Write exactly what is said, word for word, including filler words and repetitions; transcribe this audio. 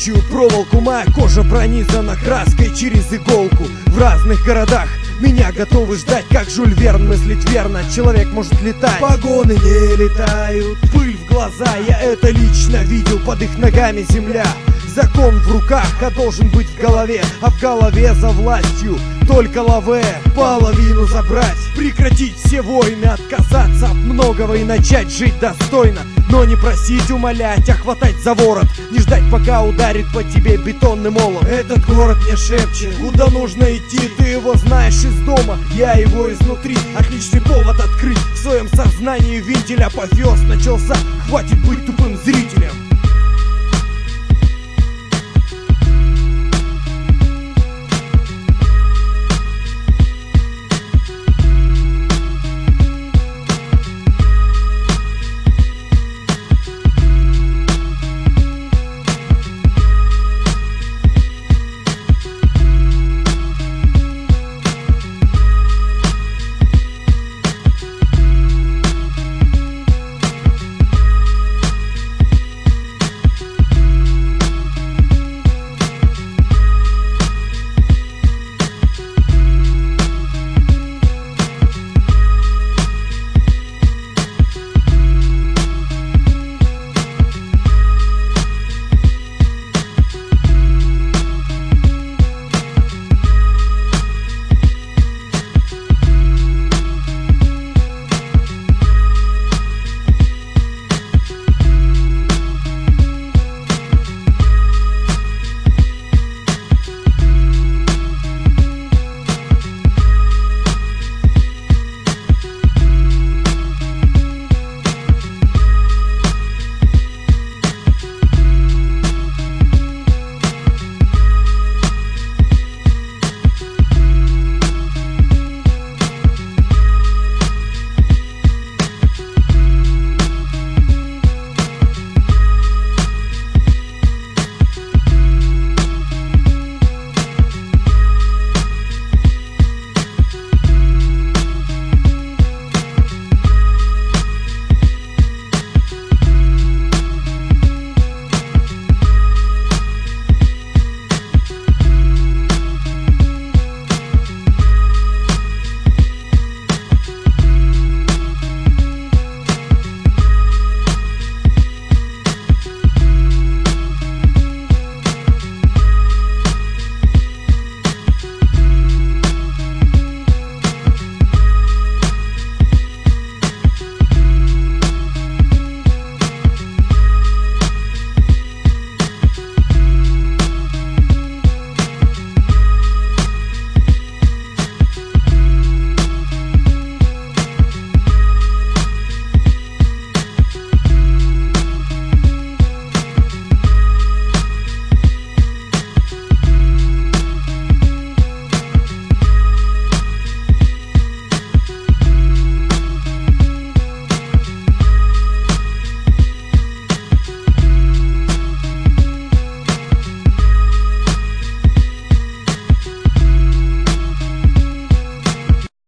колючую проволоку. Моя кожа пронизана краской через иголку. В разных городах меня готовы ждать, как Жюль Верн мыслить верно. Человек может летать, погоны не летают. Пыль в глаза, я это лично видел. Под их ногами земля. Закон в руках, а должен быть в голове. А в голове за властью только лаве. Половину забрать, прекратить все войны, отказаться от многого и начать жить достойно. Но не просить, умолять, а хватать за ворот. Не ждать, пока ударит по тебе бетонный молот. Этот город мне шепчет, куда нужно идти. Ты его знаешь из дома, я его изнутри. Отличный повод открыть в своем сознании вентиль. Апофеоз начался, хватит быть тупым зрителем.